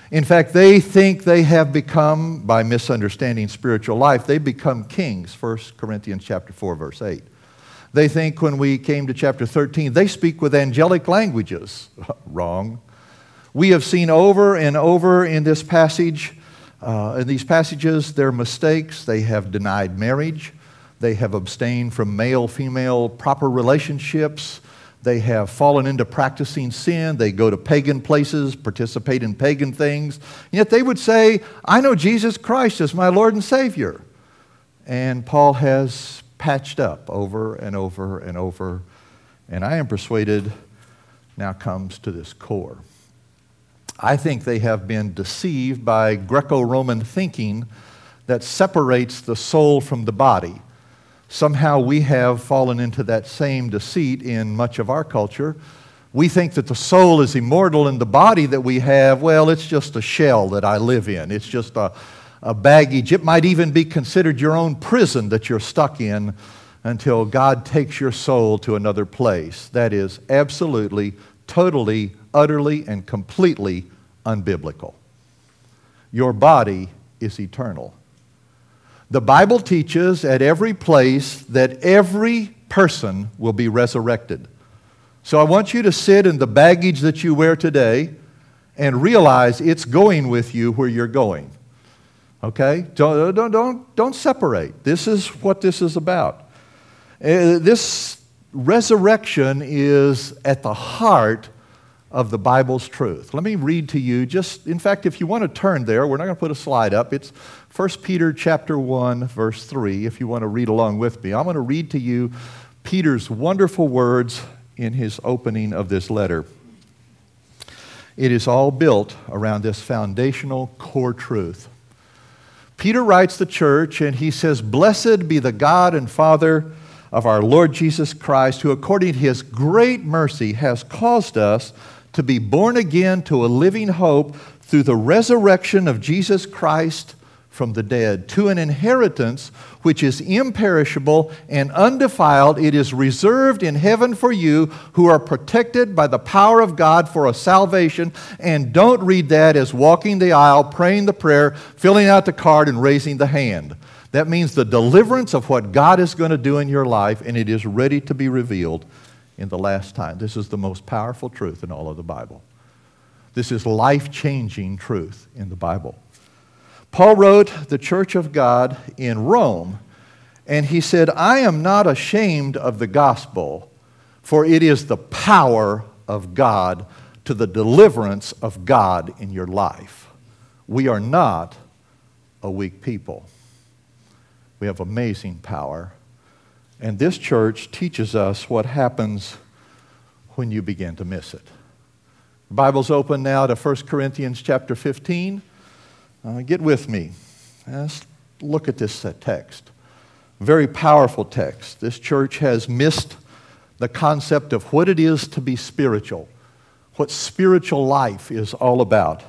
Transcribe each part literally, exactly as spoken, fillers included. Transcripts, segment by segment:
In fact, they think they have become, by misunderstanding spiritual life, they become kings, First Corinthians chapter four, verse eight. They think when we came to chapter thirteen, they speak with angelic languages. Wrong. We have seen over and over in this passage, uh, in these passages, their mistakes. They have denied marriage. They have abstained from male-female proper relationships. They have fallen into practicing sin. They go to pagan places, participate in pagan things. Yet they would say, I know Jesus Christ as my Lord and Savior. And Paul has patched up over and over and over. And I am persuaded now comes to this core. I think they have been deceived by Greco-Roman thinking that separates the soul from the body. Somehow we have fallen into that same deceit in much of our culture. We think that the soul is immortal and the body that we have, well, it's just a shell that I live in. It's just a, a baggage. It might even be considered your own prison that you're stuck in until God takes your soul to another place. That is absolutely, totally, utterly, and completely unbiblical. Your body is eternal. The Bible teaches at every place that every person will be resurrected. So I want you to sit in the baggage that you wear today and realize it's going with you where you're going. Okay? Don't, don't, don't, don't separate. This is what this is about. Uh, this resurrection is at the heart of the Bible's truth. Let me read to you just, in fact, if you want to turn there, we're not going to put a slide up. It's First Peter chapter one, verse three, if you want to read along with me. I'm going to read to you Peter's wonderful words in his opening of this letter. It is all built around this foundational core truth. Peter writes the church and he says, "Blessed be the God and Father of our Lord Jesus Christ, who according to His great mercy has caused us to be born again to a living hope through the resurrection of Jesus Christ from the dead, to an inheritance which is imperishable and undefiled. It is reserved in heaven for you who are protected by the power of God for a salvation." And don't read that as walking the aisle, praying the prayer, filling out the card, and raising the hand. That means the deliverance of what God is going to do in your life, and it is ready to be revealed in the last time. This is the most powerful truth in all of the Bible. This is life-changing truth in the Bible. Paul wrote the church of God in Rome, and he said, "I am not ashamed of the gospel, for it is the power of God to the deliverance of God in your life." We are not a weak people. We have amazing power. And this church teaches us what happens when you begin to miss it. The Bible's open now to First Corinthians chapter fifteen. Uh, get with me. Let's look at this uh, text. Very powerful text. This church has missed the concept of what it is to be spiritual, what spiritual life is all about.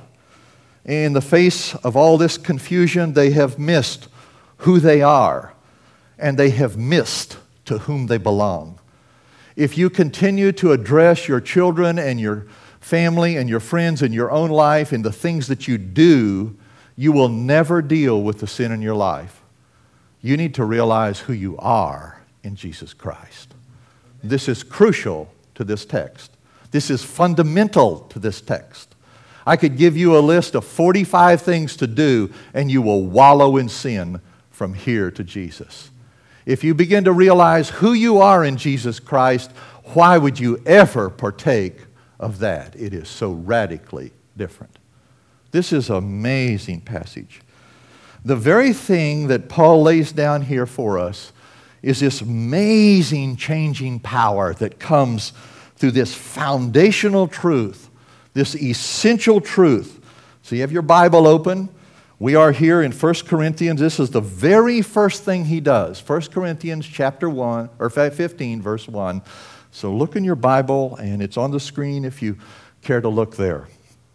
In the face of all this confusion, they have missed who they are, and they have missed to whom they belong. If you continue to address your children and your family and your friends and your own life and the things that you do, you will never deal with the sin in your life. You need to realize who you are in Jesus Christ. This is crucial to this text. This is fundamental to this text. I could give you a list of forty-five things to do, and you will wallow in sin from here to Jesus. If you begin to realize who you are in Jesus Christ, why would you ever partake of that? It is so radically different. This is an amazing passage. The very thing that Paul lays down here for us is this amazing changing power that comes through this foundational truth, this essential truth. So you have your Bible open. We are here in First Corinthians. This is the very first thing he does. First Corinthians chapter one, or fifteen, verse one. So look in your Bible, and it's on the screen if you care to look there.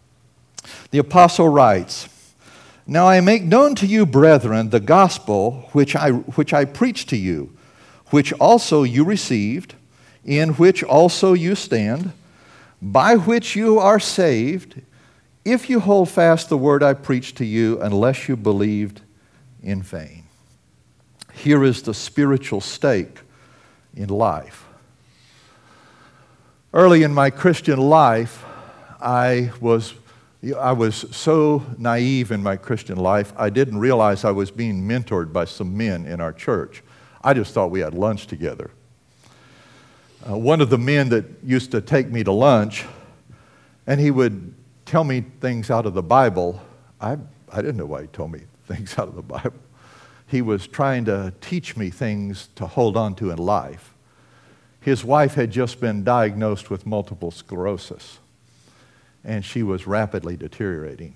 The apostle writes, "Now I make known to you, brethren, the gospel which I, which I preached to you, which also you received, in which also you stand, by which you are saved, if you hold fast the word I preached to you, unless you believed in vain. Here is the spiritual stake in life. Early in my Christian life, I was, I was so naive in my Christian life, I didn't realize I was being mentored by some men in our church. I just thought we had lunch together. Uh, one of the men that used to take me to lunch, and he would tell me things out of the Bible. I, I didn't know why he told me things out of the Bible. He was trying to teach me things to hold on to in life. His wife had just been diagnosed with multiple sclerosis, and she was rapidly deteriorating.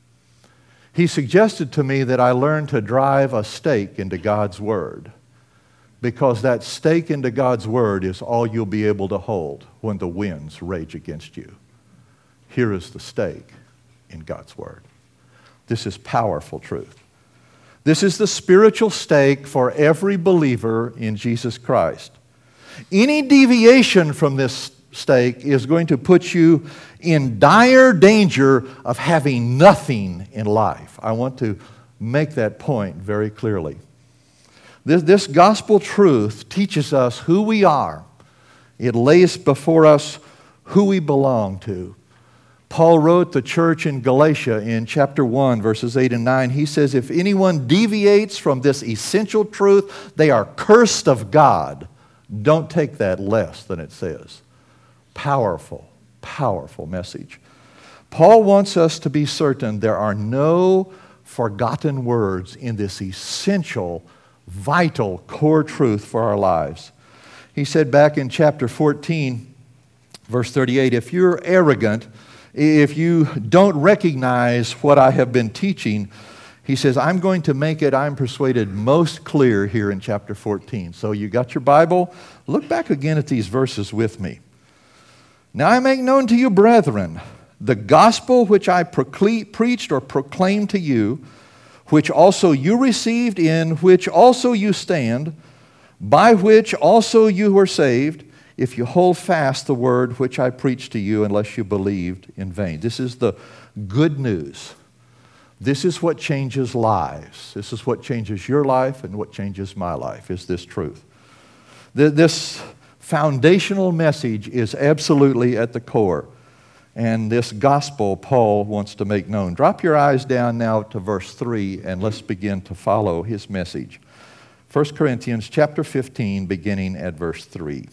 He suggested to me that I learn to drive a stake into God's Word, because that stake into God's Word is all you'll be able to hold when the winds rage against you. Here is the stake in God's Word. This is powerful truth. This is the spiritual stake for every believer in Jesus Christ. Any deviation from this stake is going to put you in dire danger of having nothing in life. I want to make that point very clearly. This, this gospel truth teaches us who we are. It lays before us who we belong to. Paul wrote the church in Galatia in chapter one, verses eight and nine. He says, if anyone deviates from this essential truth, they are cursed of God. Don't take that less than it says. Powerful, powerful message. Paul wants us to be certain there are no forgotten words in this essential, vital, core truth for our lives. He said back in chapter fourteen, verse thirty-eight, if you're arrogant, if you don't recognize what I have been teaching, he says, I'm going to make it, I'm persuaded, most clear here in chapter fourteen. So you got your Bible? Look back again at these verses with me. Now I make known to you, brethren, the gospel which I procle- preached or proclaimed to you, which also you received, in which also you stand, by which also you were saved, if you hold fast the word which I preached to you, unless you believed in vain. This is the good news. This is what changes lives. This is what changes your life and what changes my life, is this truth. This foundational message is absolutely at the core. And this gospel Paul wants to make known. Drop your eyes down now to verse three and let's begin to follow his message. First Corinthians chapter fifteen, beginning at verse three.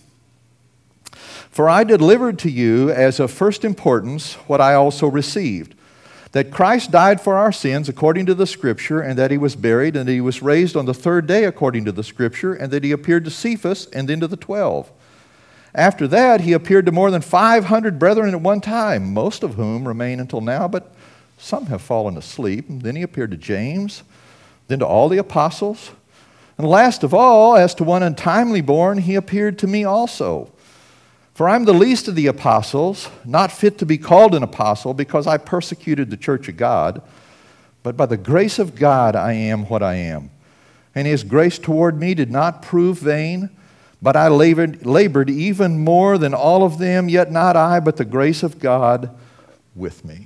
For I delivered to you as of first importance what I also received, that Christ died for our sins according to the Scripture, and that he was buried, and that he was raised on the third day according to the Scripture, and that he appeared to Cephas and then to the twelve. After that, he appeared to more than five hundred brethren at one time, most of whom remain until now, but some have fallen asleep. Then he appeared to James, then to all the apostles. And last of all, as to one untimely born, he appeared to me also. For I am the least of the apostles, not fit to be called an apostle, because I persecuted the church of God. But by the grace of God I am what I am. And his grace toward me did not prove vain, but I labored, labored even more than all of them, yet not I, but the grace of God with me.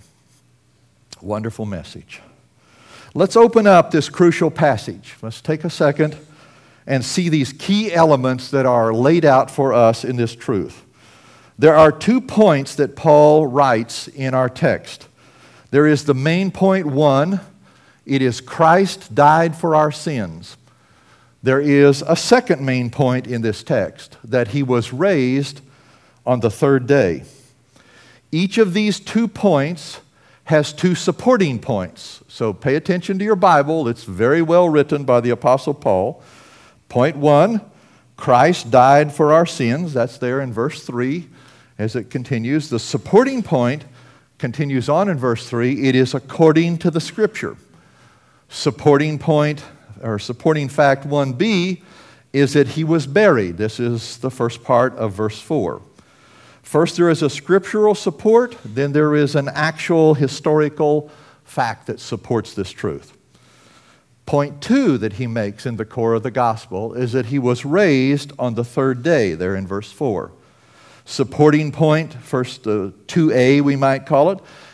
Wonderful message. Let's open up this crucial passage. Let's take a second and see these key elements that are laid out for us in this truth. There are two points that Paul writes in our text. There is the main point one. It is Christ died for our sins. There is a second main point in this text, that he was raised on the third day. Each of these two points has two supporting points. So pay attention to your Bible. It's very well written by the Apostle Paul. Point one, Christ died for our sins. That's there in verse three. As it continues, the supporting point continues on in verse three. It is according to the Scripture. Supporting point, or supporting fact one B, is that he was buried. This is the first part of verse four. First, there is a scriptural support, then there is an actual historical fact that supports this truth. Point two that he makes in the core of the gospel is that he was raised on the third day, there in verse four. Supporting point, first uh, two A we might call it,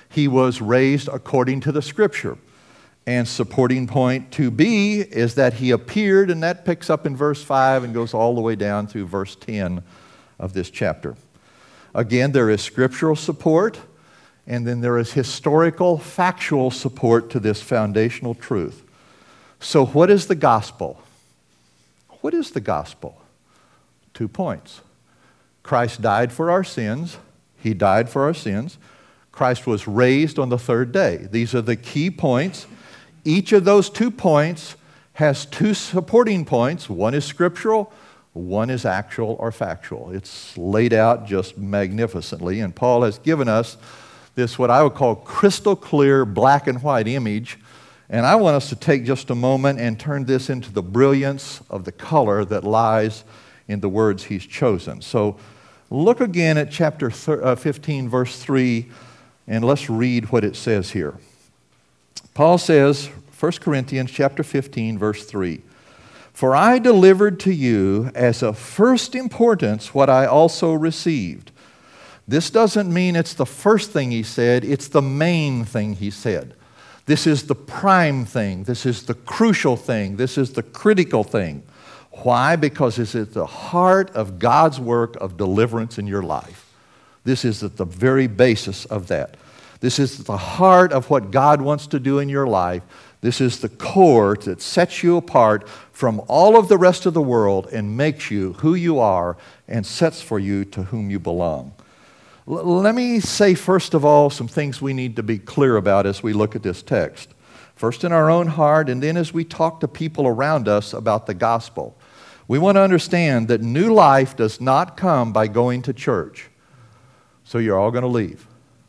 He was raised according to the Scripture. And supporting point two B is that he appeared, and that picks up in verse five and goes all the way down through verse ten of this chapter. Again, there is scriptural support, and then there is historical, factual support to this foundational truth. So what is the gospel? What is the gospel? Two points. Christ died for our sins. He died for our sins. Christ was raised on the third day. These are the key points. Each of those two points has two supporting points. One is scriptural, one is actual or factual. It's laid out just magnificently, and Paul has given us this, what I would call, crystal clear black and white image. And I want us to take just a moment and turn this into the brilliance of the color that lies in the words he's chosen. So look again at chapter fifteen, verse three, and let's read what it says here. Paul says, First Corinthians chapter fifteen, verse three, "For I delivered to you as of first importance what I also received." This doesn't mean it's the first thing he said, it's the main thing he said. This is the prime thing. This is the crucial thing. This is the critical thing. Why? Because it's at the heart of God's work of deliverance in your life. This is at the very basis of that. This is the heart of what God wants to do in your life. This is the core that sets you apart from all of the rest of the world and makes you who you are and sets for you to whom you belong. L- let me say, first of all, some things we need to be clear about as we look at this text. First in our own heart, and then as we talk to people around us about the gospel. We want to understand that new life does not come by going to church. So you're all going to leave.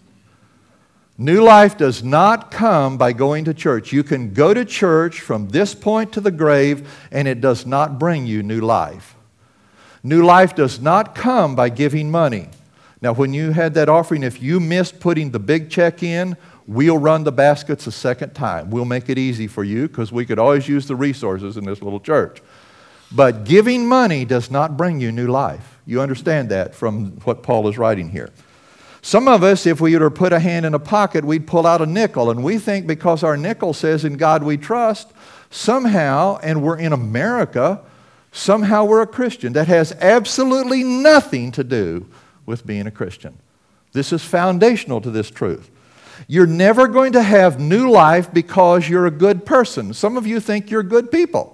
New life does not come by going to church. You can go to church from this point to the grave, and it does not bring you new life. New life does not come by giving money. Now, when you had that offering, if you missed putting the big check in, we'll run the baskets a second time. We'll make it easy for you because we could always use the resources in this little church. But giving money does not bring you new life. You understand that from what Paul is writing here. Some of us, if we were to put a hand in a pocket, we'd pull out a nickel, and we think because our nickel says in God we trust, somehow, and we're in America, somehow we're a Christian. That has absolutely nothing to do with being a Christian. This is foundational to this truth. You're never going to have new life because you're a good person. Some of you think you're good people.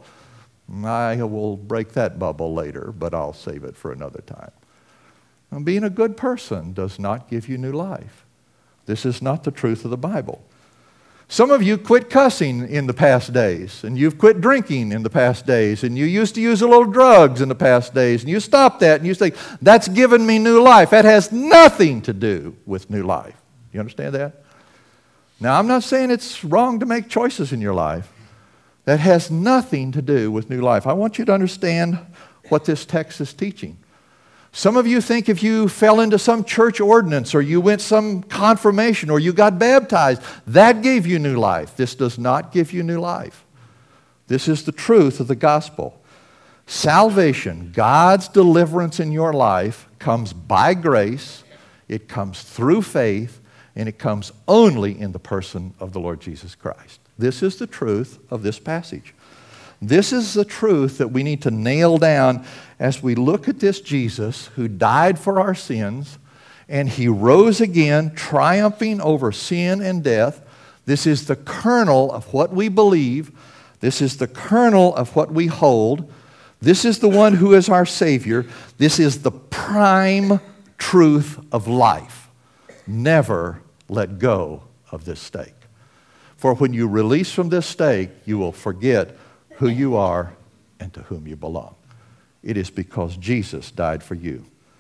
I will break that bubble later, but I'll save it for another time. Now, being a good person does not give you new life. This is not the truth of the Bible. Some of you quit cussing in the past days, and you've quit drinking in the past days, and you used to use a little drugs in the past days, and you stopped that, and you say, that's given me new life. That has nothing to do with new life. You understand that? Now, I'm not saying it's wrong to make choices in your life. That has nothing to do with new life. I want you to understand what this text is teaching. Some of you think if you fell into some church ordinance or you went some confirmation or you got baptized, that gave you new life. This does not give you new life. This is the truth of the gospel. Salvation, God's deliverance in your life, comes by grace, it comes through faith, and it comes only in the person of the Lord Jesus Christ. This is the truth of this passage. This is the truth that we need to nail down as we look at this Jesus who died for our sins and he rose again, triumphing over sin and death. This is the kernel of what we believe. This is the kernel of what we hold. This is the one who is our Savior. This is the prime truth of life. Never let go of this stake. For when you release from this stake, you will forget who you are and to whom you belong. It is because Jesus died for you.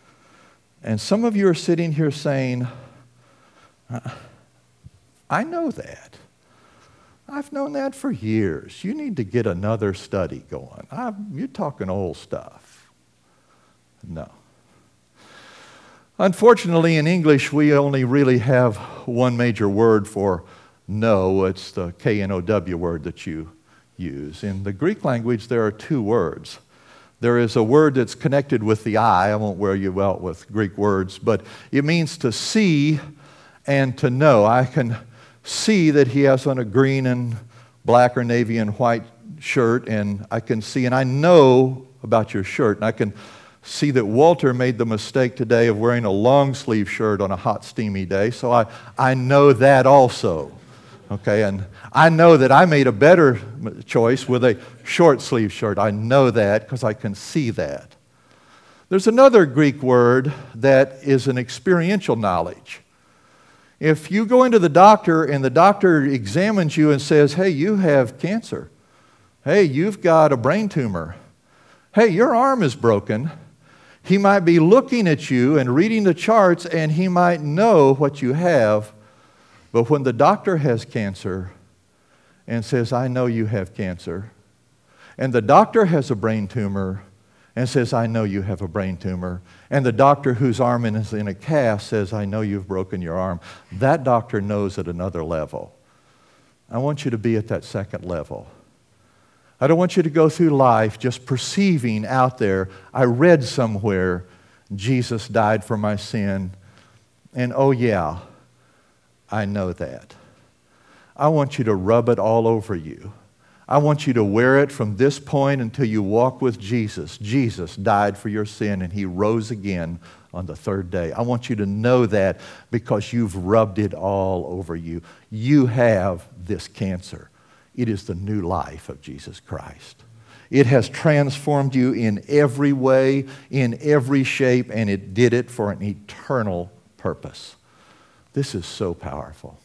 And some of you are sitting here saying, I know that. I've known that for years. You need to get another study going. I've, you're talking old stuff. No. Unfortunately, in English, we only really have one major word for know. It's the K N O W word that you use. In the Greek language, there are two words. There is a word that's connected with the eye. I won't wear you out with Greek words, but it means to see and to know. I can see that he has on a green and black or navy and white shirt, and I can see, and I know about your shirt, and I can see that Walter made the mistake today of wearing a long sleeve shirt on a hot, steamy day, so I, I know that also. Okay, and I know that I made a better choice with a short sleeve shirt. I know that because I can see that. There's another Greek word that is an experiential knowledge. If you go into the doctor and the doctor examines you and says, hey, you have cancer. Hey, you've got a brain tumor. Hey, your arm is broken. He might be looking at you and reading the charts, and he might know what you have. But when the doctor has cancer and says, I know you have cancer, and the doctor has a brain tumor and says, I know you have a brain tumor, and the doctor whose arm is in a cast says, I know you've broken your arm, that doctor knows at another level. I want you to be at that second level. I don't want you to go through life just perceiving out there, I read somewhere, Jesus died for my sin, and oh yeah, I know that. I want you to rub it all over you. I want you to wear it from this point until you walk with Jesus. Jesus died for your sin and he rose again on the third day. I want you to know that because you've rubbed it all over you. You have this cancer. It is the new life of Jesus Christ. It has transformed you in every way, in every shape, and it did it for an eternal purpose. This is so powerful.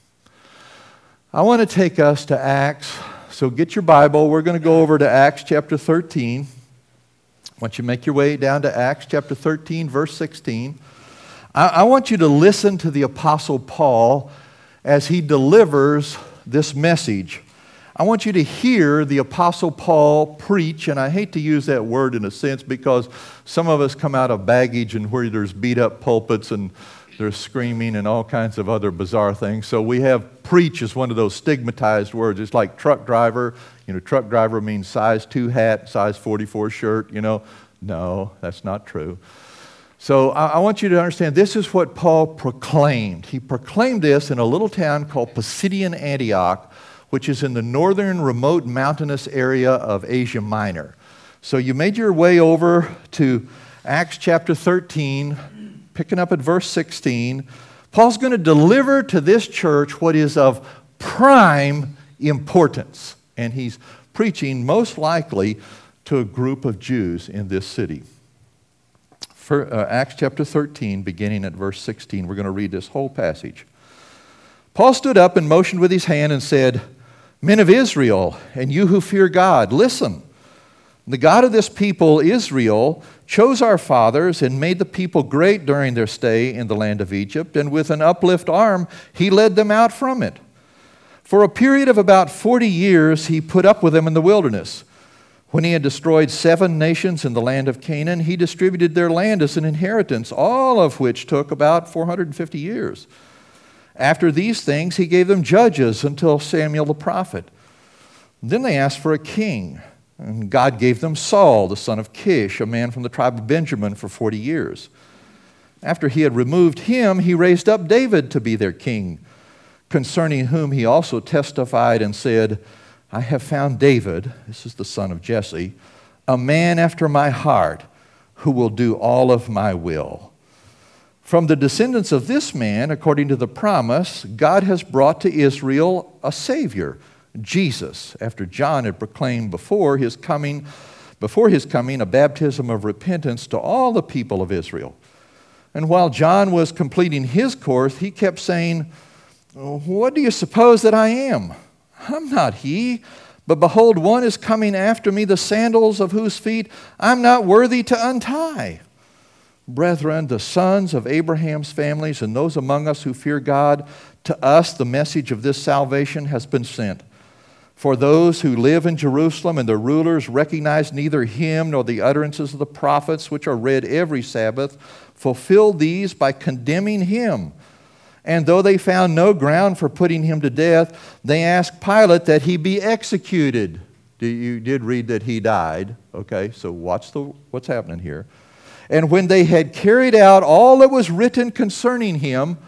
I want to take us to Acts. So get your Bible. We're going to go over to Acts chapter thirteen. I want you to make your way down to Acts chapter thirteen, verse sixteen. I, I want you to listen to the Apostle Paul as he delivers this message. I want you to hear the Apostle Paul preach, and I hate to use that word in a sense because some of us come out of baggage and where there's beat up pulpits and there's screaming and all kinds of other bizarre things. So we have preach as one of those stigmatized words. It's like truck driver. You know, truck driver means size two hat, size forty-four shirt, you know. No, that's not true. So I, I want you to understand this is what Paul proclaimed. He proclaimed this in a little town called Pisidian Antioch, which is in the northern remote mountainous area of Asia Minor. So you made your way over to Acts chapter thirteen, picking up at verse sixteen. Paul's going to deliver to this church what is of prime importance. And he's preaching most likely to a group of Jews in this city. For, uh, Acts chapter thirteen, beginning at verse sixteen. We're going to read this whole passage. Paul stood up and motioned with his hand and said, Men of Israel, and you who fear God, listen. The God of this people, Israel, chose our fathers and made the people great during their stay in the land of Egypt, and with an uplift arm, he led them out from it. For a period of about forty years, he put up with them in the wilderness. When he had destroyed seven nations in the land of Canaan, he distributed their land as an inheritance, all of which took about four hundred fifty years. After these things, he gave them judges until Samuel the prophet. Then they asked for a king, and God gave them Saul, the son of Kish, a man from the tribe of Benjamin, for forty years. After he had removed him, he raised up David to be their king, concerning whom he also testified and said, I have found David, this is the son of Jesse, a man after my heart, who will do all of my will. From the descendants of this man, according to the promise, God has brought to Israel a Savior, Jesus, after John had proclaimed before his coming, before his coming a baptism of repentance to all the people of Israel. And while John was completing his course, he kept saying, What do you suppose that I am? I'm not he, but behold, one is coming after me, the sandals of whose feet I'm not worthy to untie. Brethren, the sons of Abraham's families and those among us who fear God, to us the message of this salvation has been sent. For those who live in Jerusalem and the rulers recognize neither him nor the utterances of the prophets, which are read every Sabbath, fulfill these by condemning him. And though they found no ground for putting him to death, they asked Pilate that he be executed. You did read that he died. Okay, so watch the, what's happening here. And when they had carried out all that was written concerning him,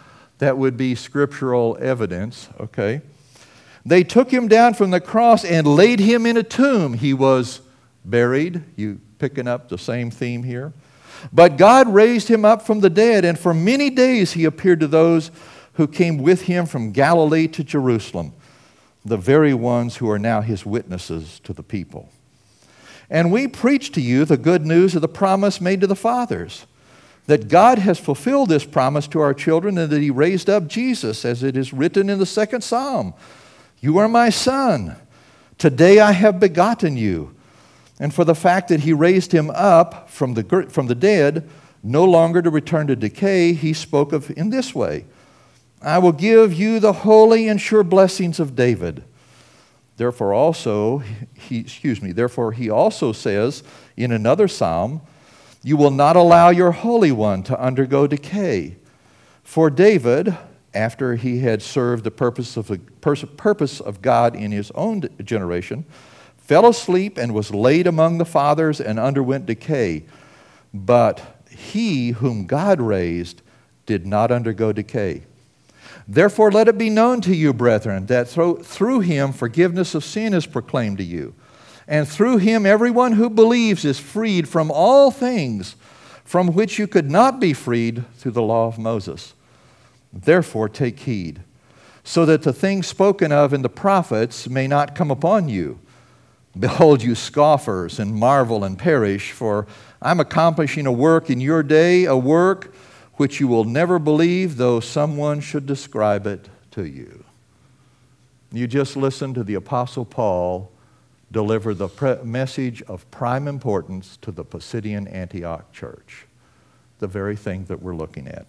That would be scriptural evidence, okay? They took him down from the cross and laid him in a tomb. He was buried. You picking up the same theme here? But God raised him up from the dead, and for many days he appeared to those who came with him from Galilee to Jerusalem, the very ones who are now his witnesses to the people. And we preach to you the good news of the promise made to the fathers, that God has fulfilled this promise to our children, and that he raised up Jesus, as it is written in the second Psalm. You are my son. Today I have begotten you. And for the fact that he raised him up from the, from the dead, no longer to return to decay, he spoke of in this way, I will give you the holy and sure blessings of David. Therefore also, he, excuse me, therefore he also says in another psalm, you will not allow your Holy One to undergo decay. For David, after he had served the purpose of, the purpose of God in his own generation, fell asleep and was laid among the fathers and underwent decay. But he whom God raised did not undergo decay. Therefore let it be known to you, brethren, that through, through him forgiveness of sin is proclaimed to you. And through him everyone who believes is freed from all things from which you could not be freed through the law of Moses. Therefore take heed, so that the things spoken of in the prophets may not come upon you. Behold, you scoffers, and marvel and perish, for I'm accomplishing a work in your day, a work which you will never believe, though someone should describe it to you. You just listened to the Apostle Paul deliver the pre- message of prime importance to the Pisidian Antioch church, the very thing that we're looking at.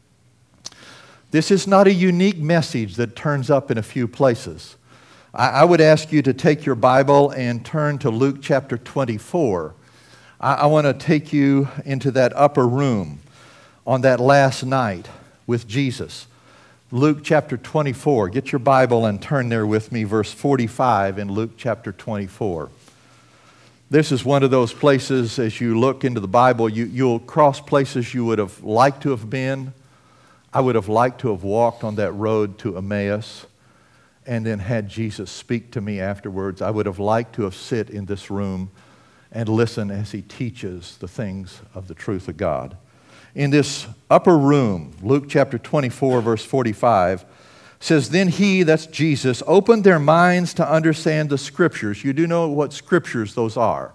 This is not a unique message that turns up in a few places. I, I would ask you to take your Bible and turn to Luke chapter twenty-four. I, I want to take you into that upper room on that last night with Jesus. Luke chapter twenty-four. Get your Bible and turn there with me, verse forty-five in Luke chapter twenty-four. This is one of those places, as you look into the Bible, you, you'll cross places you would have liked to have been. I would have liked to have walked on that road to Emmaus and then had Jesus speak to me afterwards. I would have liked to have sit in this room and listen as he teaches the things of the truth of God. In this upper room, Luke chapter twenty-four, verse forty-five, says, Then he, that's Jesus, opened their minds to understand the Scriptures. You do know what Scriptures those are.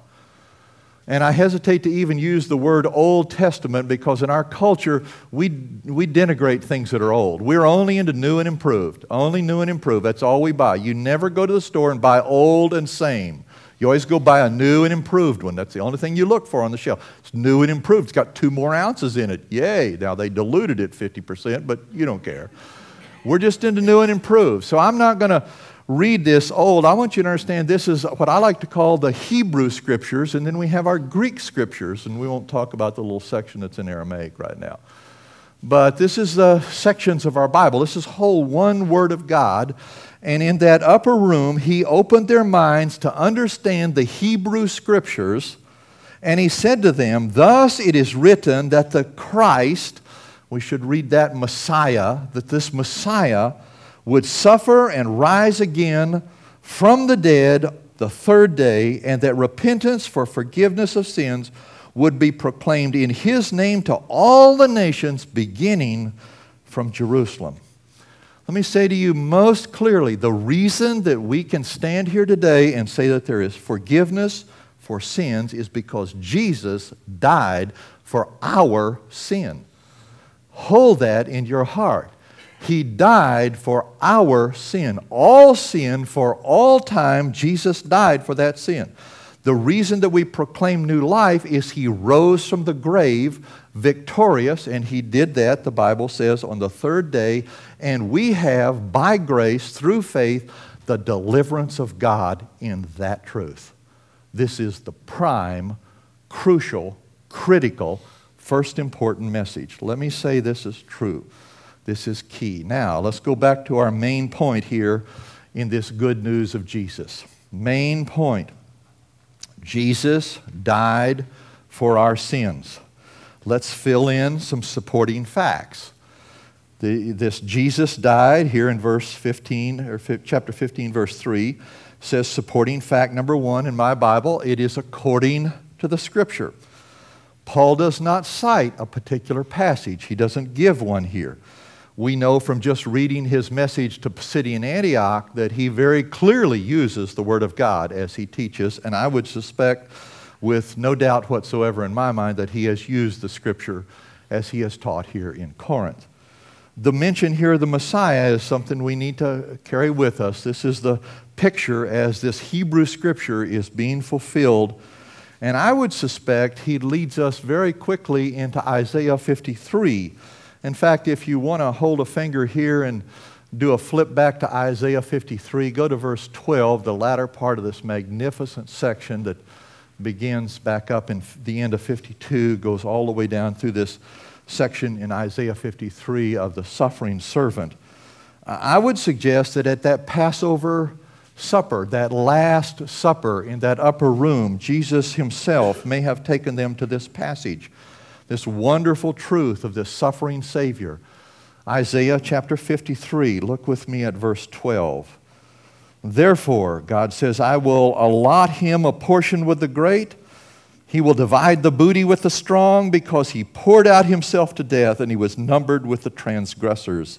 And I hesitate to even use the word Old Testament because in our culture, we, we denigrate things that are old. We're only into new and improved. Only new and improved. That's all we buy. You never go to the store and buy old and same. You always go buy a new and improved one. That's the only thing you look for on the shelf. It's new and improved. It's got two more ounces in it. Yay. Now, they diluted it fifty percent, but you don't care. We're just into new and improved. So I'm not going to read this old. I want you to understand this is what I like to call the Hebrew Scriptures, and then we have our Greek Scriptures, and we won't talk about the little section that's in Aramaic right now. But this is the sections of our Bible. This is whole one Word of God. And in that upper room, he opened their minds to understand the Hebrew Scriptures. And he said to them, Thus it is written that the Christ, we should read that Messiah, that this Messiah would suffer and rise again from the dead the third day, and that repentance for forgiveness of sins would be proclaimed in his name to all the nations, beginning from Jerusalem. Let me say to you most clearly, the reason that we can stand here today and say that there is forgiveness for sins is because Jesus died for our sin. Hold that in your heart. He died for our sin. All sin for all time, Jesus died for that sin. The reason that we proclaim new life is he rose from the grave victorious, and he did that, the Bible says, on the third day, and we have, by grace, through faith, the deliverance of God in that truth. This is the prime, crucial, critical, first important message. Let me say this is true. This is key. Now, let's go back to our main point here in this good news of Jesus. Main point. Jesus died for our sins. Let's fill in some supporting facts. The, this Jesus died here in verse fifteen, or chapter fifteen, verse three, says supporting fact number one in my Bible, it is according to the Scripture. Paul does not cite a particular passage. He doesn't give one here. We know from just reading his message to Pisidian Antioch that he very clearly uses the Word of God as he teaches, and I would suspect with no doubt whatsoever in my mind that he has used the Scripture as he has taught here in Corinth. The mention here of the Messiah is something we need to carry with us. This is the picture as this Hebrew Scripture is being fulfilled. And I would suspect he leads us very quickly into Isaiah fifty-three. In fact, if you want to hold a finger here and do a flip back to Isaiah fifty-three, go to verse twelve, the latter part of this magnificent section that begins back up in the end of fifty-two, goes all the way down through this section in Isaiah fifty-three of the suffering servant. I would suggest that at that Passover supper, that last supper in that upper room, Jesus himself may have taken them to this passage, this wonderful truth of this suffering Savior. Isaiah chapter fifty-three, look with me at verse twelve. Therefore, God says, I will allot him a portion with the great. He will divide the booty with the strong, because he poured out himself to death, and he was numbered with the transgressors.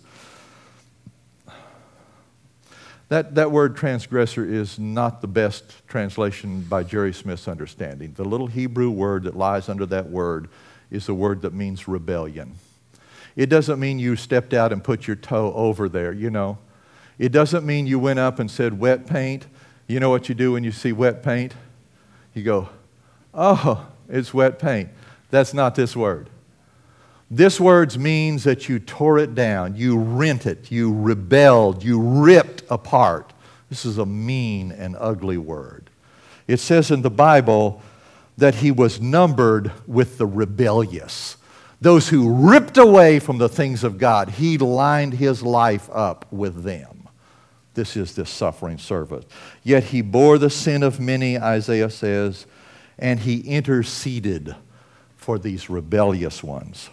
That, that word transgressor is not the best translation by Jerry Smith's understanding. The little Hebrew word that lies under that word is a word that means rebellion. It doesn't mean you stepped out and put your toe over there, you know. It doesn't mean you went up and said wet paint. You know what you do when you see wet paint? You go, oh, it's wet paint. That's not this word. This word means that you tore it down, you rent it, you rebelled, you ripped apart. This is a mean and ugly word. It says in the Bible that he was numbered with the rebellious. Those who ripped away from the things of God, he lined his life up with them. This is this suffering servant. Yet he bore the sin of many, Isaiah says, and he interceded for these rebellious ones.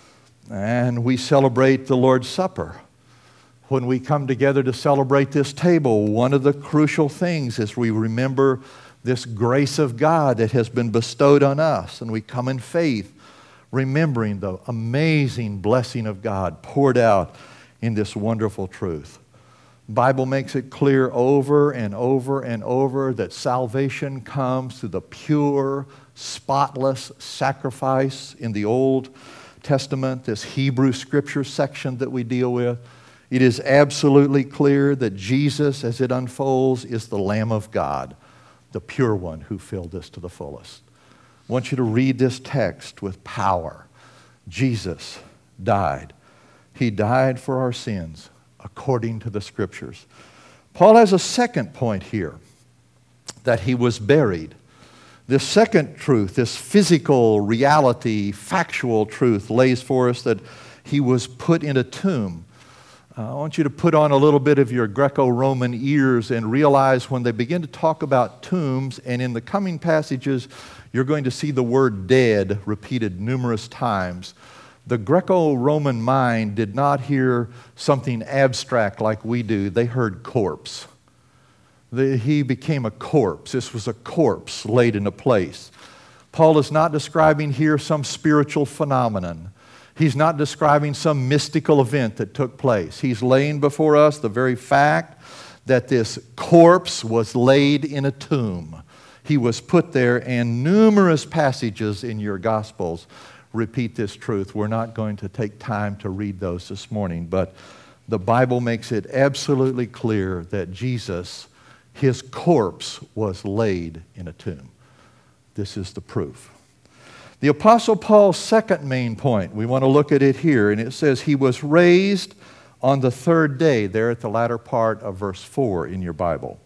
And we celebrate the Lord's Supper. When we come together to celebrate this table, one of the crucial things is we remember this grace of God that has been bestowed on us, and we come in faith, remembering the amazing blessing of God poured out in this wonderful truth. The Bible makes it clear over and over and over that salvation comes through the pure, spotless sacrifice in the Old Testament, this Hebrew Scripture section that we deal with. It is absolutely clear that Jesus, as it unfolds, is the Lamb of God, the pure one who filled this to the fullest. I want you to read this text with power. Jesus died. He died for our sins according to the Scriptures. Paul has a second point here, that he was buried. This second truth, this physical reality, factual truth, lays for us that he was put in a tomb. Uh, I want you to put on a little bit of your Greco-Roman ears and realize when they begin to talk about tombs, and in the coming passages, you're going to see the word dead repeated numerous times. The Greco-Roman mind did not hear something abstract like we do. They heard corpse. The, he became a corpse. This was a corpse laid in a place. Paul is not describing here some spiritual phenomenon. He's not describing some mystical event that took place. He's laying before us the very fact that this corpse was laid in a tomb. He was put there, and numerous passages in your Gospels repeat this truth. We're not going to take time to read those this morning, but the Bible makes it absolutely clear that Jesus, his corpse, was laid in a tomb. This is the proof. The Apostle Paul's second main point, we want to look at it here, and it says he was raised on the third day, there at the latter part of verse four in your Bible.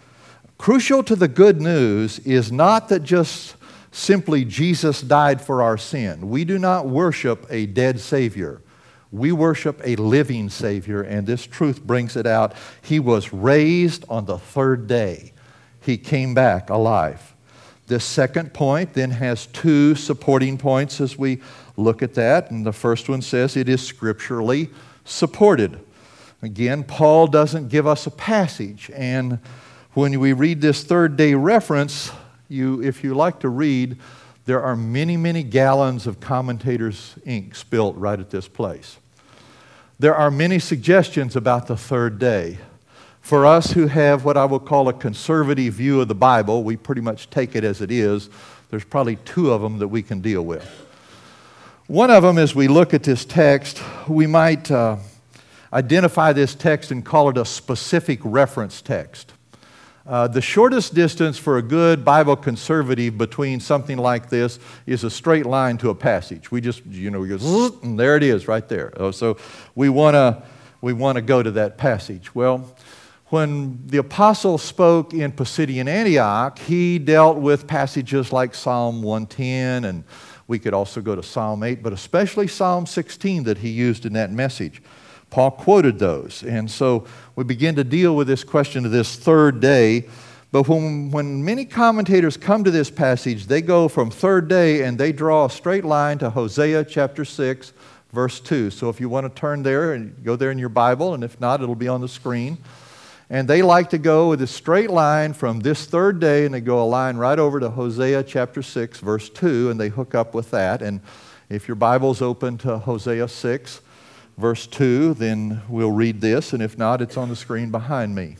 Crucial to the good news is not that just simply Jesus died for our sin. We do not worship a dead Savior. We worship a living Savior, and this truth brings it out. He was raised on the third day. He came back alive. This second point then has two supporting points as we look at that. And the first one says it is scripturally supported. Again, Paul doesn't give us a passage, and when we read this third day reference, you, if you like to read, there are many, many gallons of commentators' ink spilt right at this place. There are many suggestions about the third day. For us who have what I will call a conservative view of the Bible, we pretty much take it as it is. There's probably two of them that we can deal with. One of them, as we look at this text, we might uh, identify this text and call it a specific reference text. Uh, the shortest distance for a good Bible conservative between something like this is a straight line to a passage. We just, you know, we go, zzz, and there it is right there. Oh, so we want to we want to go to that passage. Well, when the apostle spoke in Pisidian Antioch, he dealt with passages like Psalm one ten, and we could also go to Psalm eight, but especially Psalm sixteen that he used in that message. Paul quoted those, and so we begin to deal with this question of this third day. But when, when many commentators come to this passage, they go from third day and they draw a straight line to Hosea chapter six, verse two. So if you want to turn there and go there in your Bible, and if not, it'll be on the screen. And they like to go with a straight line from this third day, and they go a line right over to Hosea chapter six, verse two, and they hook up with that. And if your Bible's open to Hosea six, verse two, then we'll read this, and if not, it's on the screen behind me.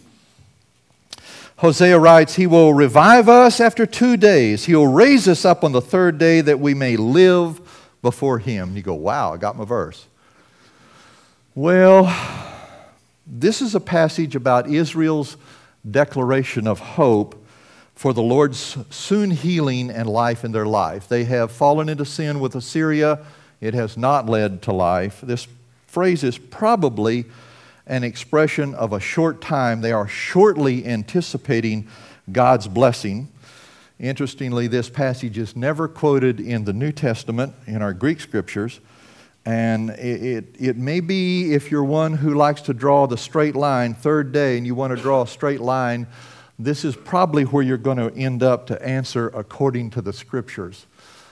Hosea writes, "He will revive us after two days. He will raise us up on the third day that we may live before Him." You go, wow, I got my verse. Well, this is a passage about Israel's declaration of hope for the Lord's soon healing and life in their life. They have fallen into sin with Assyria. It has not led to life. This phrase is probably an expression of a short time. They are shortly anticipating God's blessing. Interestingly, this passage is never quoted in the New Testament, in our Greek scriptures. And it, it, it may be, if you're one who likes to draw the straight line, third day, and you want to draw a straight line, this is probably where you're going to end up to answer according to the scriptures.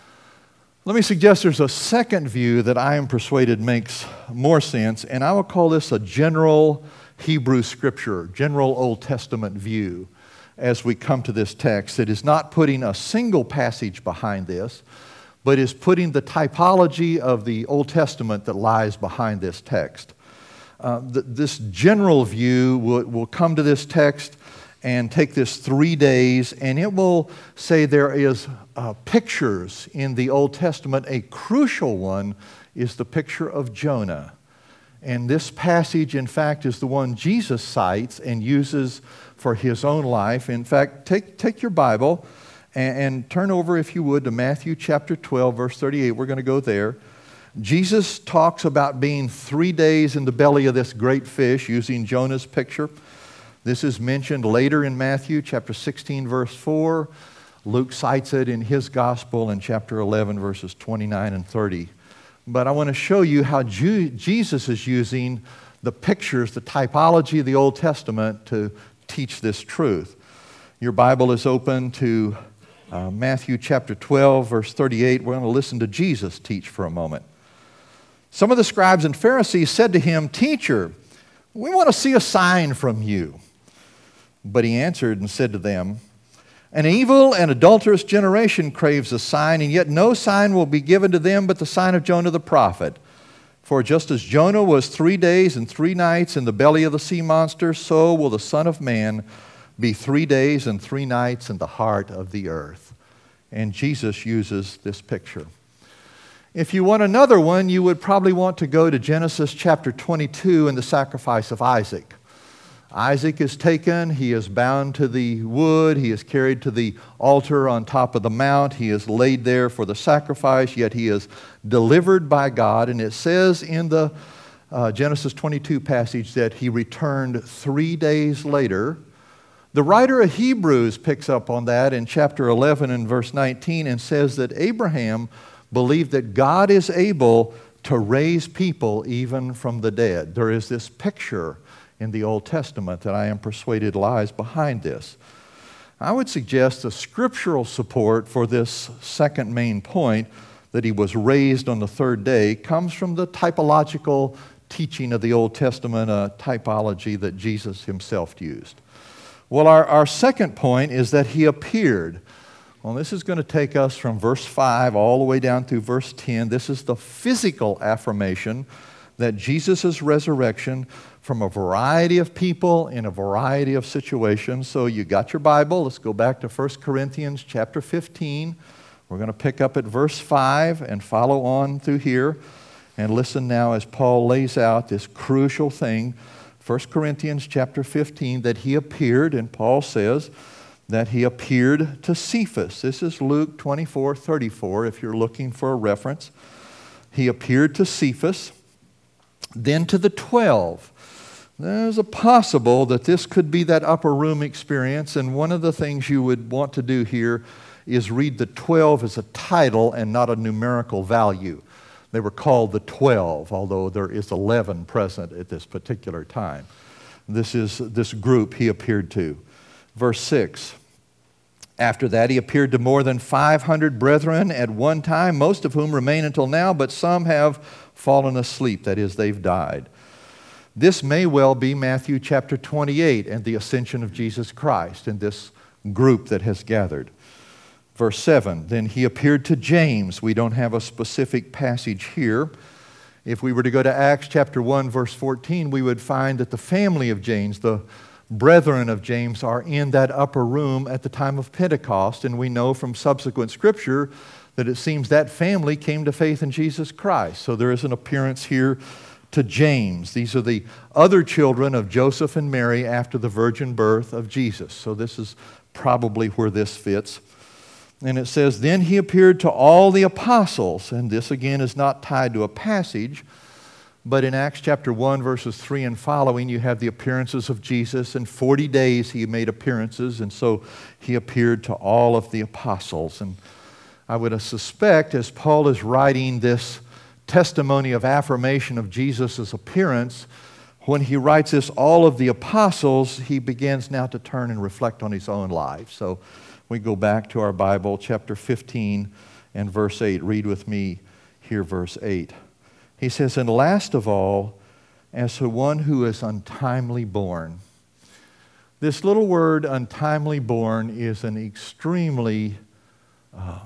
Let me suggest there's a second view that I am persuaded makes more sense, and I will call this a general Hebrew scripture, general Old Testament view as we come to this text. It is not putting a single passage behind this, but is putting the typology of the Old Testament that lies behind this text. Uh, th- this general view will, will come to this text and take this three days, and it will say there is uh, pictures in the Old Testament. A crucial one is the picture of Jonah. And this passage, in fact, is the one Jesus cites and uses for his own life. In fact, take, take your Bible and, and turn over, if you would, to Matthew chapter twelve, verse thirty-eight. We're going to go there. Jesus talks about being three days in the belly of this great fish using Jonah's picture. This is mentioned later in Matthew chapter sixteen, verse four. Luke cites it in his gospel in chapter eleven, verses twenty-nine and thirty. But I want to show you how Ju- Jesus is using the pictures, the typology of the Old Testament to teach this truth. Your Bible is open to uh, Matthew chapter twelve, verse thirty-eight. We're going to listen to Jesus teach for a moment. Some of the scribes and Pharisees said to him, "Teacher, we want to see a sign from you." But he answered and said to them, "An evil and adulterous generation craves a sign, and yet no sign will be given to them but the sign of Jonah the prophet. For just as Jonah was three days and three nights in the belly of the sea monster, so will the Son of Man be three days and three nights in the heart of the earth." And Jesus uses this picture. If you want another one, you would probably want to go to Genesis chapter twenty-two and the sacrifice of Isaac. Isaac is taken, he is bound to the wood, he is carried to the altar on top of the mount, he is laid there for the sacrifice, yet he is delivered by God. And it says in the uh, Genesis twenty-two passage that he returned three days later. The writer of Hebrews picks up on that in chapter eleven and verse nineteen and says that Abraham believed that God is able to raise people even from the dead. There is this picture in the Old Testament that I am persuaded lies behind this. I would suggest the scriptural support for this second main point, that he was raised on the third day, comes from the typological teaching of the Old Testament, a typology that Jesus himself used. Well, our, our second point is that he appeared. Well, this is going to take us from verse five all the way down through verse ten. This is the physical affirmation that Jesus' resurrection from a variety of people in a variety of situations. So you got your Bible. Let's go back to First Corinthians chapter fifteen. We're going to pick up at verse five and follow on through here. And listen now as Paul lays out this crucial thing. First Corinthians chapter fifteen, that he appeared, and Paul says that he appeared to Cephas. This is Luke twenty-four thirty-four, if you're looking for a reference. He appeared to Cephas, then to the twelve. There's a possible that this could be that upper room experience, and one of the things you would want to do here is read the twelve as a title and not a numerical value. They were called the twelve, although there is eleven present at this particular time. This is this group he appeared to. Verse six, after that he appeared to more than five hundred brethren at one time, most of whom remain until now, but some have fallen asleep, that is, they've died. This may well be Matthew chapter twenty-eight and the ascension of Jesus Christ in this group that has gathered. Verse seven, then he appeared to James. We don't have a specific passage here. If we were to go to Acts chapter one, verse fourteen, we would find that the family of James, the brethren of James, are in that upper room at the time of Pentecost, and we know from subsequent scripture that it seems that family came to faith in Jesus Christ. So there is an appearance here to James. These are the other children of Joseph and Mary after the virgin birth of Jesus. So this is probably where this fits. And it says, then he appeared to all the apostles. And this again is not tied to a passage, but in Acts chapter one, verses three and following, you have the appearances of Jesus. And forty days he made appearances, and so he appeared to all of the apostles. And I would suspect, as Paul is writing this testimony of affirmation of Jesus' appearance, when he writes this, all of the apostles, he begins now to turn and reflect on his own life. So we go back to our Bible, chapter fifteen and verse eight. Read with me here, verse eight. He says, and last of all, as to one who is untimely born. This little word, untimely born, is an extremely uh,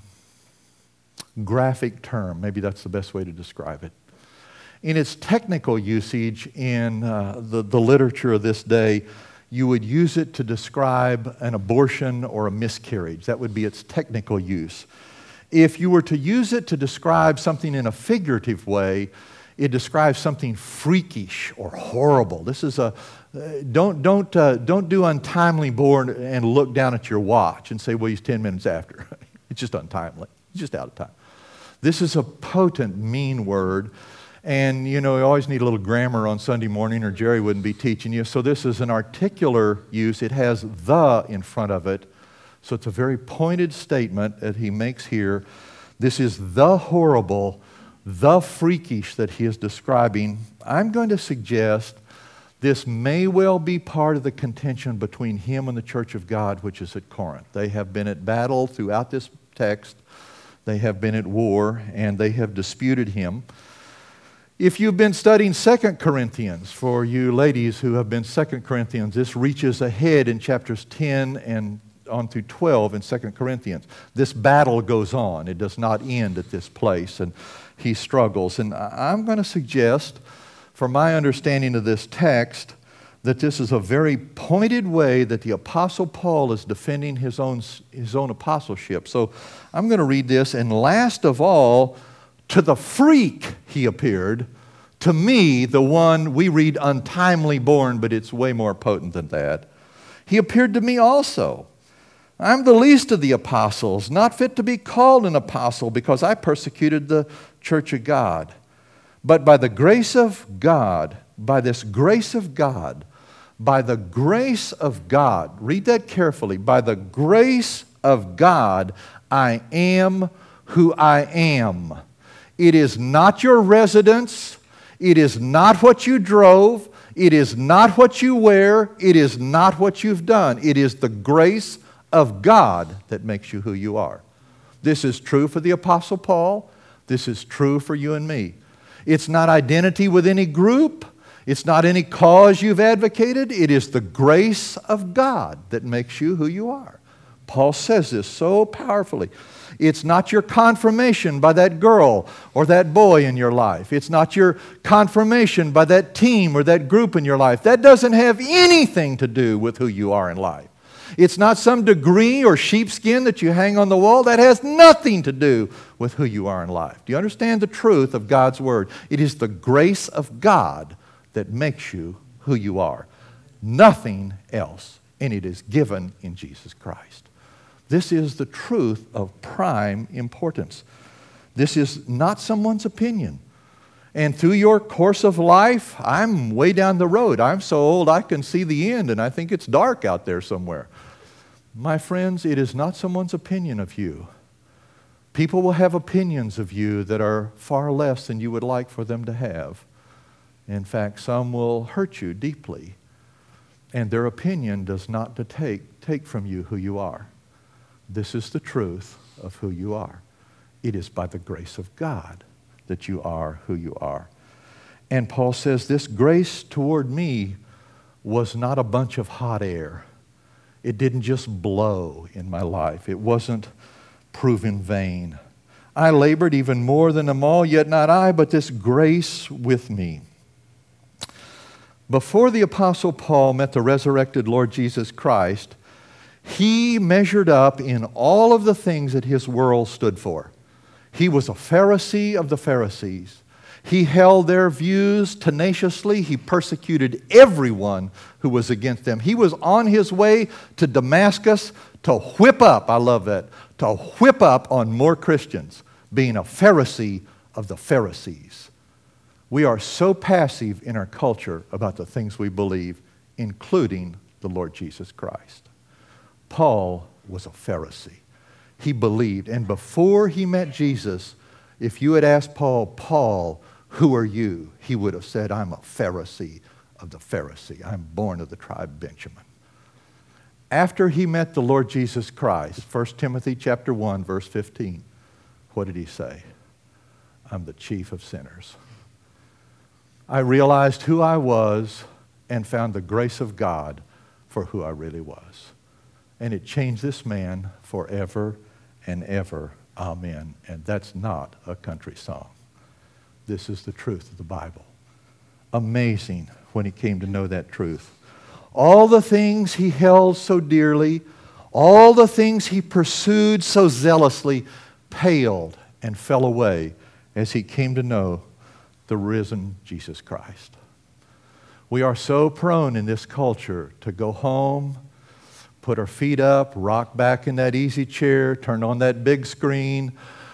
graphic term. Maybe that's the best way to describe it. In its technical usage in uh, the, the literature of this day, you would use it to describe an abortion or a miscarriage. That would be its technical use. If you were to use it to describe something in a figurative way, it describes something freakish or horrible. This is a don't don't uh, don't do untimely born and look down at your watch and say, well, he's ten minutes after. It's just untimely. It's just out of time. This is a potent, mean word. And, you know, you always need a little grammar on Sunday morning or Jerry wouldn't be teaching you. So this is an articular use. It has the in front of it. So it's a very pointed statement that he makes here. This is the horrible, the freakish that he is describing. I'm going to suggest this may well be part of the contention between him and the church of God, which is at Corinth. They have been at battle throughout this text. They have been at war, and they have disputed him. If you've been studying Second Corinthians, for you ladies who have been Second Corinthians, this reaches ahead in chapters ten and on through twelve in Second Corinthians. This battle goes on. It does not end at this place, and he struggles. And I'm going to suggest, from my understanding of this text, that this is a very pointed way that the Apostle Paul is defending his own, his own apostleship. So I'm going to read this, and last of all, to the freak he appeared, to me, the one we read untimely born, but it's way more potent than that. He appeared to me also. I'm the least of the apostles, not fit to be called an apostle because I persecuted the church of God. But by the grace of God, by this grace of God, by the grace of God, read that carefully, by the grace of God, I am who I am. It is not your residence. It is not what you drove. It is not what you wear. It is not what you've done. It is the grace of God that makes you who you are. This is true for the Apostle Paul. This is true for you and me. It's not identity with any group. It's not any cause you've advocated. It is the grace of God that makes you who you are. Paul says this so powerfully. It's not your confirmation by that girl or that boy in your life. It's not your confirmation by that team or that group in your life. That doesn't have anything to do with who you are in life. It's not some degree or sheepskin that you hang on the wall. That has nothing to do with who you are in life. Do you understand the truth of God's Word? It is the grace of God that makes you who you are. Nothing else. And it is given in Jesus Christ. This is the truth of prime importance. This is not someone's opinion. And through your course of life, I'm way down the road. I'm so old I can see the end and I think it's dark out there somewhere. My friends, it is not someone's opinion of you. People will have opinions of you that are far less than you would like for them to have. In fact, some will hurt you deeply. And their opinion does not to take, take from you who you are. This is the truth of who you are. It is by the grace of God that you are who you are. And Paul says, this grace toward me was not a bunch of hot air. It didn't just blow in my life. It wasn't proven vain. I labored even more than them all, yet not I, but this grace with me. Before the Apostle Paul met the resurrected Lord Jesus Christ, he measured up in all of the things that his world stood for. He was a Pharisee of the Pharisees. He held their views tenaciously. He persecuted everyone who was against them. He was on his way to Damascus to whip up, I love that, to whip up on more Christians, being a Pharisee of the Pharisees. We are so passive in our culture about the things we believe, including the Lord Jesus Christ. Paul was a Pharisee. He believed. And before he met Jesus, if you had asked Paul, Paul, who are you? He would have said, I'm a Pharisee of the Pharisee. I'm born of the tribe of Benjamin. After he met the Lord Jesus Christ, First Timothy chapter one, verse fifteen, what did he say? I'm the chief of sinners. I realized who I was and found the grace of God for who I really was. And it changed this man forever and ever. Amen. And that's not a country song. This is the truth of the Bible. Amazing when he came to know that truth. All the things he held so dearly, all the things he pursued so zealously, paled and fell away as he came to know the risen Jesus Christ. We are so prone in this culture to go home, put our feet up, rock back in that easy chair, turn on that big screen.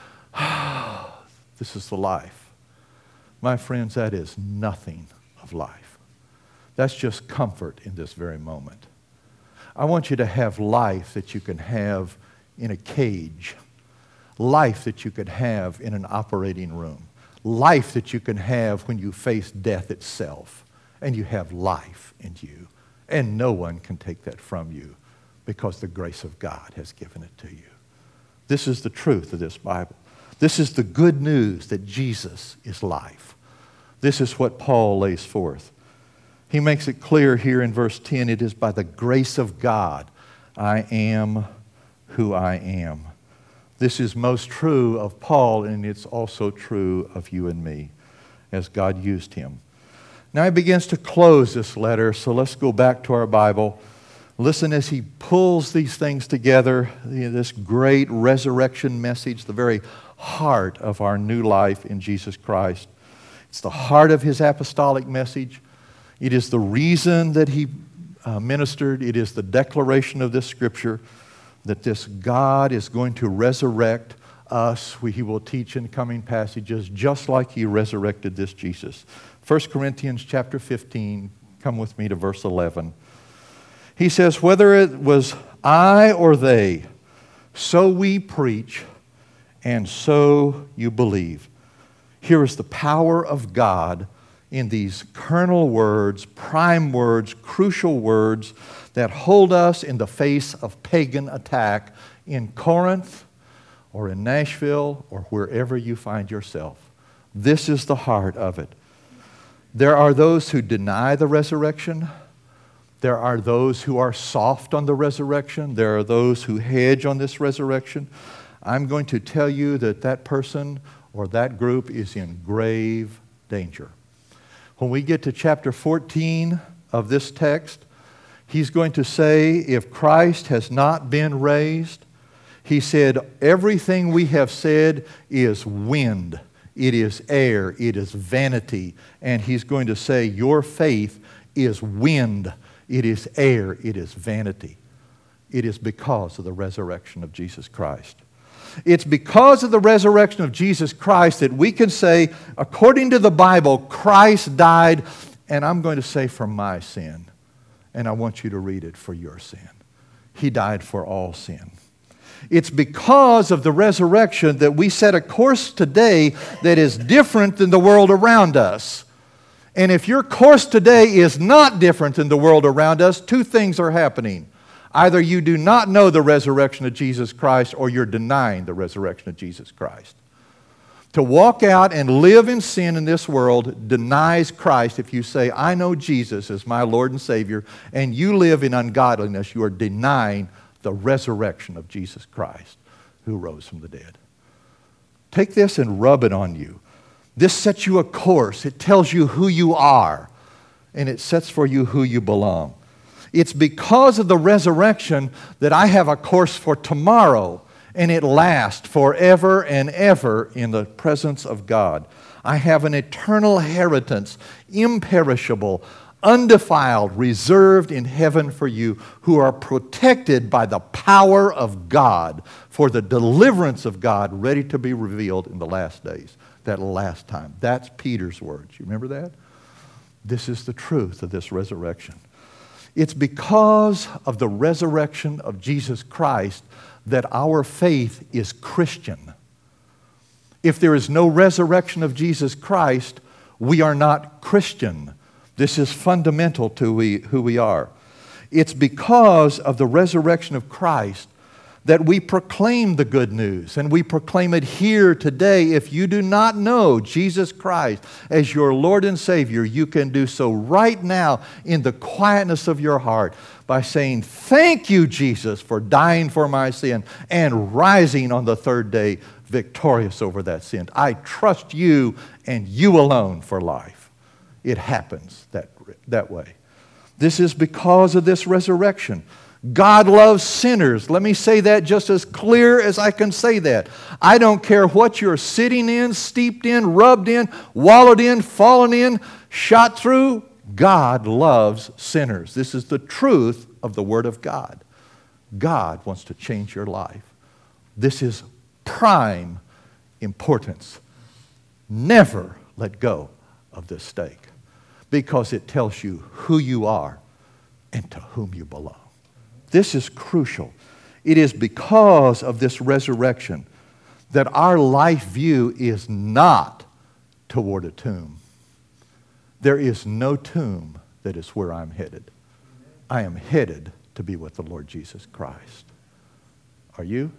This is the life. My friends, that is nothing of life. That's just comfort in this very moment. I want you to have life that you can have in a cage, life that you could have in an operating room, life that you can have when you face death itself, and you have life in you, and no one can take that from you, because the grace of God has given it to you. This is the truth of this Bible. This is the good news that Jesus is life. This is what Paul lays forth. He makes it clear here in verse ten, it is by the grace of God I am who I am. This is most true of Paul, and it's also true of you and me, as God used him. Now he begins to close this letter, so let's go back to our Bible. Listen as he pulls these things together, this great resurrection message, the very heart of our new life in Jesus Christ. It's the heart of his apostolic message. It is the reason that he uh, ministered. It is the declaration of this scripture that this God is going to resurrect us. He will teach in coming passages just like he resurrected this Jesus. First Corinthians chapter fifteen, come with me to verse eleven. He says, whether it was I or they, so we preach, and so you believe. Here is the power of God in these kernel words, prime words, crucial words that hold us in the face of pagan attack in Corinth or in Nashville or wherever you find yourself. This is the heart of it. There are those who deny the resurrection. There are those who are soft on the resurrection. There are those who hedge on this resurrection. I'm going to tell you that that person or that group is in grave danger. When we get to chapter fourteen of this text, he's going to say, if Christ has not been raised, he said, everything we have said is wind. It is air. It is vanity. And he's going to say, your faith is wind. It is air. It is vanity. It is because of the resurrection of Jesus Christ. It's because of the resurrection of Jesus Christ that we can say, according to the Bible, Christ died, and I'm going to say for my sin, and I want you to read it for your sin. He died for all sin. It's because of the resurrection that we set a course today that is different than the world around us. And if your course today is not different than the world around us, two things are happening. Either you do not know the resurrection of Jesus Christ, or you're denying the resurrection of Jesus Christ. To walk out and live in sin in this world denies Christ. If you say, I know Jesus as my Lord and Savior, and you live in ungodliness, you are denying the resurrection of Jesus Christ, who rose from the dead. Take this and rub it on you. This sets you a course. It tells you who you are, and it sets for you who you belong. It's because of the resurrection that I have a course for tomorrow, and it lasts forever and ever in the presence of God. I have an eternal inheritance, imperishable, undefiled, reserved in heaven for you, who are protected by the power of God for the deliverance of God, ready to be revealed in the last days, that last time. That's Peter's words. You remember that? This is the truth of this resurrection. It's because of the resurrection of Jesus Christ that our faith is Christian. If there is no resurrection of Jesus Christ, we are not Christian. This is fundamental to we, who we are. It's because of the resurrection of Christ that we proclaim the good news, and we proclaim it here today. If you do not know Jesus Christ as your Lord and Savior, you can do so right now in the quietness of your heart by saying, thank you, Jesus, for dying for my sin and rising on the third day victorious over that sin. I trust you and you alone for life. It happens that, that way. This is because of this resurrection. God loves sinners. Let me say that just as clear as I can say that. I don't care what you're sitting in, steeped in, rubbed in, wallowed in, fallen in, shot through. God loves sinners. This is the truth of the Word of God. God wants to change your life. This is prime importance. Never let go of this stake, because it tells you who you are and to whom you belong. This is crucial. It is because of this resurrection that our life view is not toward a tomb. There is no tomb that is where I'm headed. I am headed to be with the Lord Jesus Christ. Are you?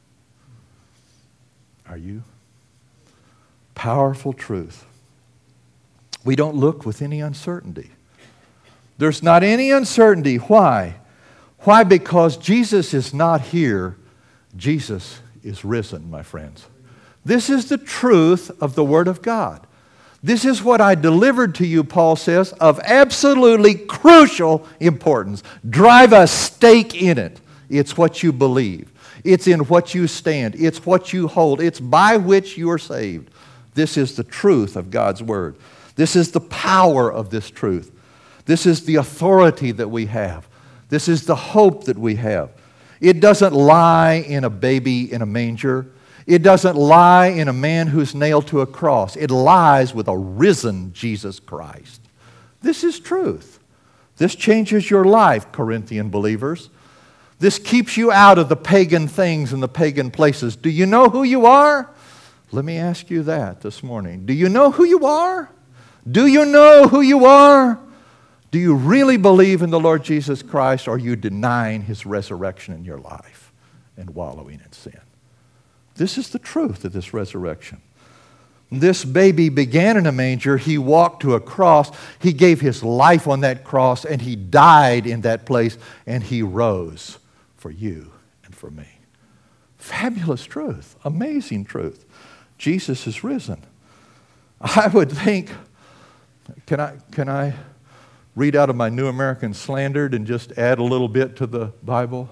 Are you? Powerful truth. We don't look with any uncertainty. There's not any uncertainty. Why? Why? Because Jesus is not here. Jesus is risen, my friends. This is the truth of the Word of God. This is what I delivered to you, Paul says, of absolutely crucial importance. Drive a stake in it. It's what you believe. It's in what you stand. It's what you hold. It's by which you are saved. This is the truth of God's Word. This is the power of this truth. This is the authority that we have. This is the hope that we have. It doesn't lie in a baby in a manger. It doesn't lie in a man who's nailed to a cross. It lies with a risen Jesus Christ. This is truth. This changes your life, Corinthian believers. This keeps you out of the pagan things and the pagan places. Do you know who you are? Let me ask you that this morning. Do you know who you are? Do you know who you are? Do you really believe in the Lord Jesus Christ, or are you denying His resurrection in your life and wallowing in sin? This is the truth of this resurrection. This baby began in a manger. He walked to a cross. He gave his life on that cross, and he died in that place, and he rose for you and for me. Fabulous truth. Amazing truth. Jesus is risen. I would think, can I, can I read out of my New American Standard and just add a little bit to the Bible?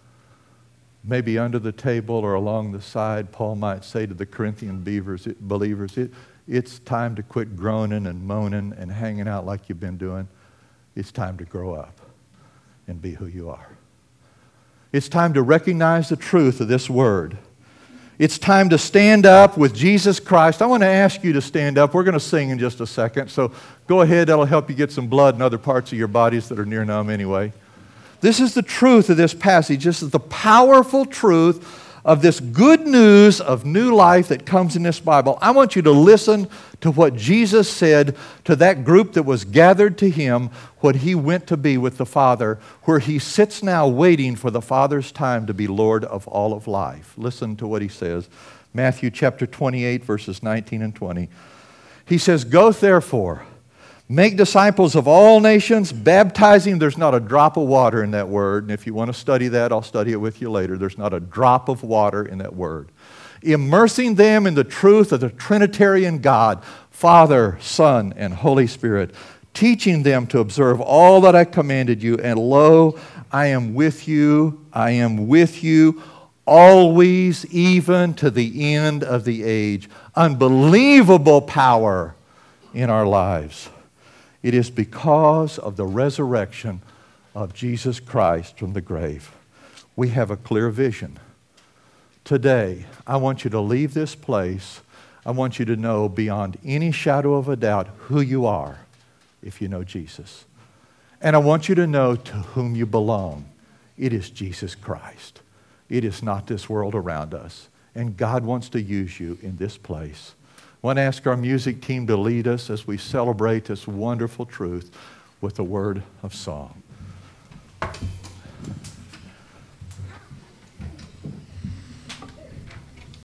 Maybe under the table or along the side, Paul might say to the Corinthian believers, believers it, it's time to quit groaning and moaning and hanging out like you've been doing. It's time to grow up and be who you are. It's time to recognize the truth of this word. It's time to stand up with Jesus Christ. I want to ask you to stand up. We're going to sing in just a second, so go ahead. That'll help you get some blood in other parts of your bodies that are near numb anyway. This is the truth of this passage. This is the powerful truth of this good news of new life that comes in this Bible. I want you to listen to what Jesus said to that group that was gathered to him when he went to be with the Father, where he sits now waiting for the Father's time to be Lord of all of life. Listen to what he says. Matthew chapter twenty-eight, verses nineteen and twenty. He says, "Go therefore, make disciples of all nations, baptizing." There's not a drop of water in that word. And if you want to study that, I'll study it with you later. There's not a drop of water in that word. Immersing them in the truth of the Trinitarian God, Father, Son, and Holy Spirit, teaching them to observe all that I commanded you. And lo, I am with you, I am with you always, even to the end of the age. Unbelievable power in our lives. It is because of the resurrection of Jesus Christ from the grave. We have a clear vision. Today, I want you to leave this place. I want you to know beyond any shadow of a doubt who you are if you know Jesus. And I want you to know to whom you belong. It is Jesus Christ. It is not this world around us. And God wants to use you in this place. I want to ask our music team to lead us as we celebrate this wonderful truth with a word of song.